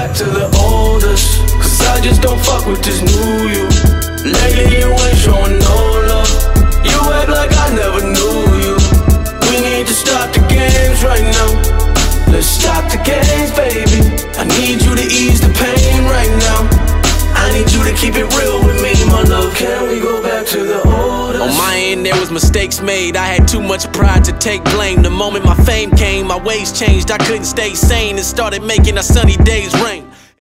back to the oldest, cause I just don't fuck with this new you. Lately you ain't showing no love. You act like I never knew you. We need to stop the games right now. Let's stop the games, baby. I need you to ease the pain right now. I need you to keep it real with me, my love. Can we go back to the oldest? On my end there was mistakes made. I had too much pride to take blame. The moment my fame came, my ways changed. I couldn't stay sane and started making our sunny days rain.